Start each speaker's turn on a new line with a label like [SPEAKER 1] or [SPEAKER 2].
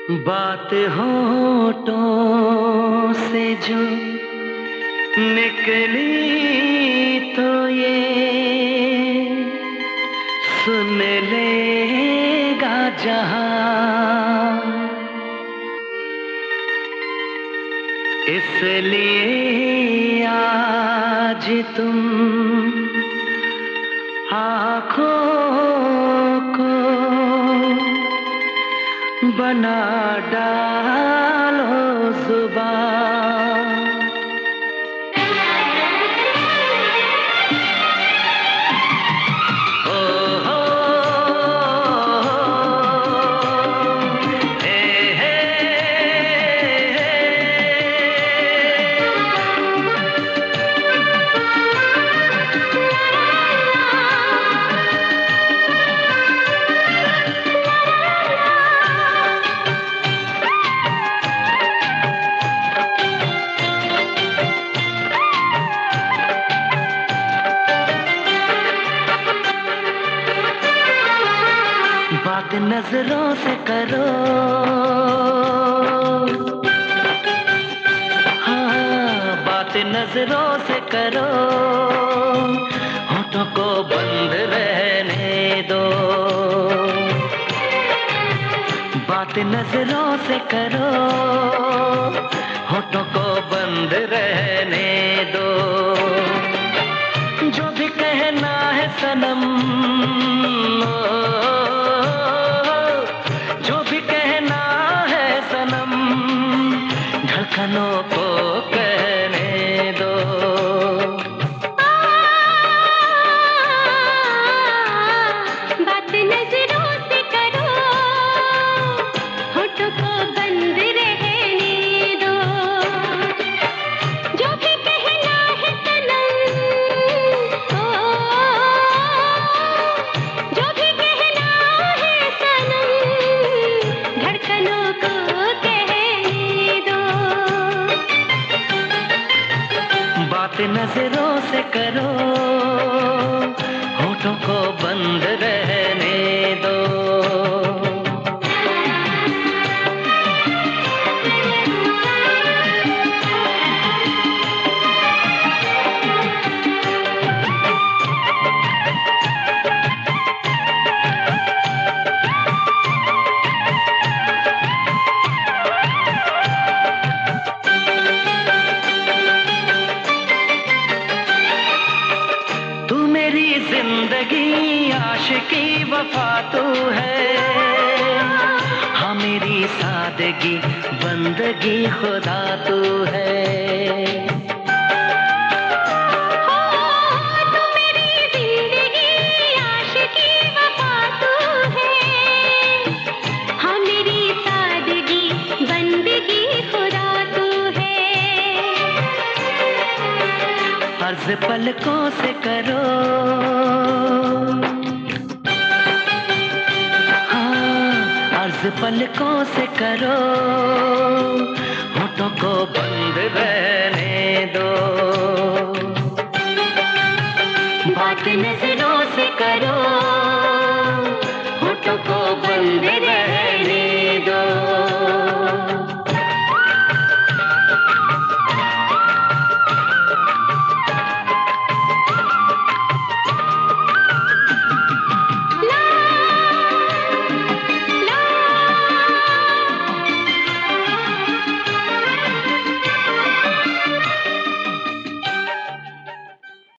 [SPEAKER 1] बात होठों से जो निकली तो ये सुन लेगा जहां, इसलिए आज तुम आँखों को बना डालो जुबान। ओ हो हे हे बात नजरों से करो, हाँ बात नजरों से करो, होठों को बंद रहने दो। बात नजरों से करो, होठों को बंद रहने दो। जो भी कहना है सनम, धड़कनों को कहने दो।
[SPEAKER 2] बात नजरों से करो, होठों को बंद रहने दो। जो भी कहना है सनम, जो भी कहना है सनम, धड़कनों को
[SPEAKER 1] बात नजरों से करो, होठों को बंद रहने दो। जिंदगी आशिकी वफा तू है, हाँ मेरी सादगी बंदगी खुदा तू है।
[SPEAKER 2] तू मेरी जिंदगी आशिकी वफा तू है, हाँ मेरी सादगी बंदगी खुदा तू है।
[SPEAKER 1] अर्ज पलकों से करो, पलकों से करो, होठों को बंद रहने दो। बात नजरों से करो, होठों को बंद रहने